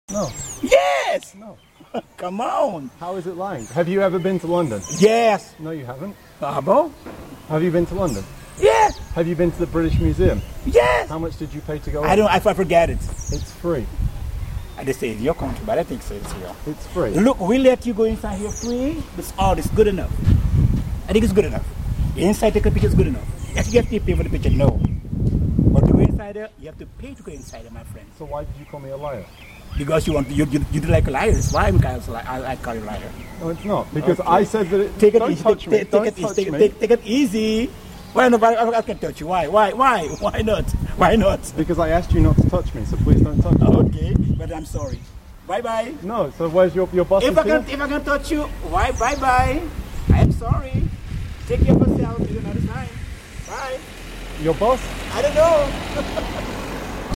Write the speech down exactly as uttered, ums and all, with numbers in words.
No. Yes! No. Come on. How is it lying? Have you ever been to London? Yes. No, you haven't. Ah bon? Have you been to London? Yes. Have you been to the British Museum? Yes. How much did you pay to go I in? don't, I forget it. It's free. I just say it's your country, but I think so it's here. It's free. Look, we let you go inside here free. This all is good enough. I think it's good enough. The inside take a picture is good enough. Yes, you have to pay for the picture, no. But to go inside there, you have to pay to go inside there, my friend. So why did you call me a liar? Because you want you you, you do like liars. Why am I like I, I call you a liar? No, it's not. Because Okay. I said that it... Take it don't easy. touch Take, me. take, Don't take it touch easy. Take, me. take, take it easy. Why nobody I, I can touch you? Why? Why? Why? Why not? Why not? Because I asked you not to touch me, so please don't touch me. Okay, but I'm sorry. Bye bye. No, so where's your, your boss? If is I can here? if I can touch you, why bye bye. I am sorry. Take care of yourself. See you another time. Bye. Your boss? I don't know.